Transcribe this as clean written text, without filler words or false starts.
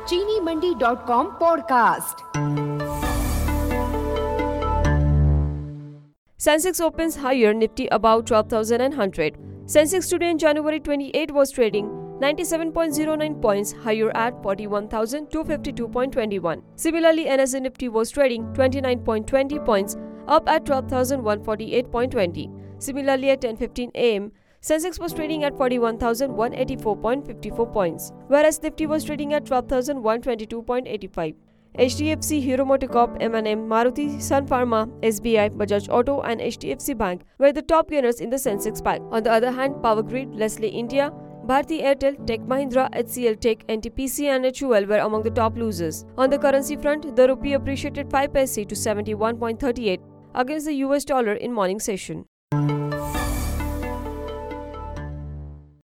चीनीमंडी.com podcast. Sensex opens higher, Nifty about 12,100. Sensex today in January 28 was trading 97.09 points higher at 41,252.21. Similarly, NSE Nifty was trading 29.20 points up at 12,148.20. Similarly, at 10:15 am, Sensex was trading at 41,184.54 points, whereas Nifty was trading at 12,122.85. HDFC, Hero MotoCorp, M&M, Maruti, Sun Pharma, SBI, Bajaj Auto and HDFC Bank were the top gainers in the Sensex pack. On the other hand, Power Grid, Nestle India, Bharti Airtel, Tech Mahindra, HCL Tech, NTPC and HUL were among the top losers. On the currency front, the rupee appreciated 5 paise to 71.38 against the US dollar in morning session.